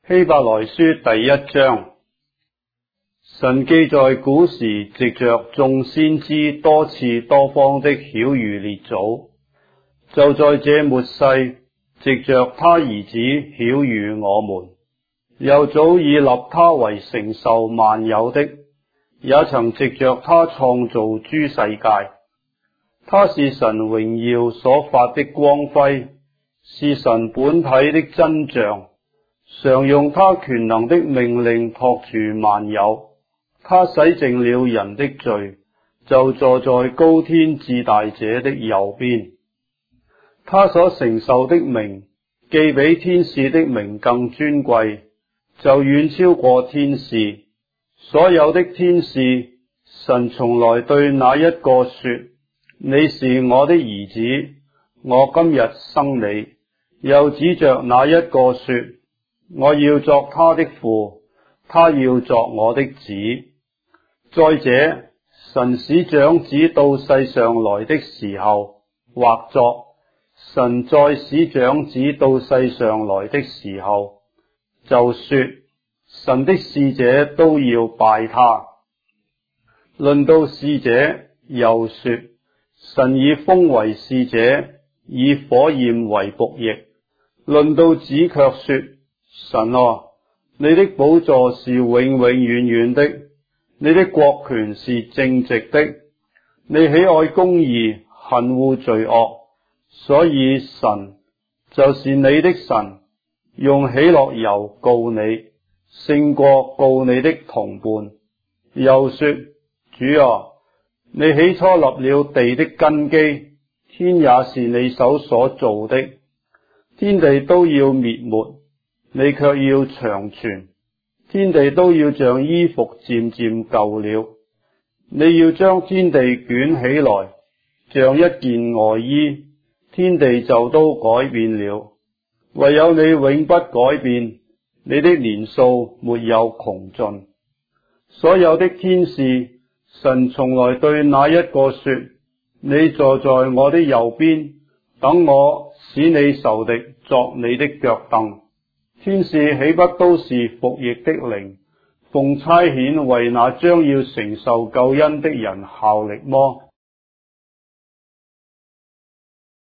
希伯來書第1章，神既在古時藉着眾先知多次多方的曉諭列祖，就在這末世藉着他兒子曉諭我們，又早已立他為承受萬有的，也曾藉着他創造諸世界。他是神榮耀所發的光輝，是神本體的真像，常用他權能的命令托住萬有。他洗淨了人的罪，就坐在高天至大者的右邊。他所承受的名，既比天使的名更尊貴，就遠超過天使。所有的天使，神從來對那一個說：你是我的兒子，我今日生你。又指着那一個說：我要作他的父，他要作我的子。再者，神使長子到世上來的時候，或作神再使長子到世上來的時候，就說神的使者都要拜他。論到使者，又說神以風為使者，以火焰為僕役。論到子卻說：神啊，你的寶座是永永遠遠的，你的國權是正直的，你喜愛公義，恨惡罪惡，所以神就是你的神，用喜樂油膏你，勝過膏你的同伴。又說：主啊，你起初立了地的根基，天也是你手所造的，天地都要滅沒，你卻要長存。天地都要像衣服漸漸舊了，你要將天地捲起來，像一件外衣，天地就都改變了。唯有你永不改變，你的年數沒有窮盡。所有的天使，神從來對那一個說：你坐在我的右邊，等我使你仇敵作你的腳凳。天使豈不都是服役的靈，奉差遣為那將要承受救恩的人效力麼？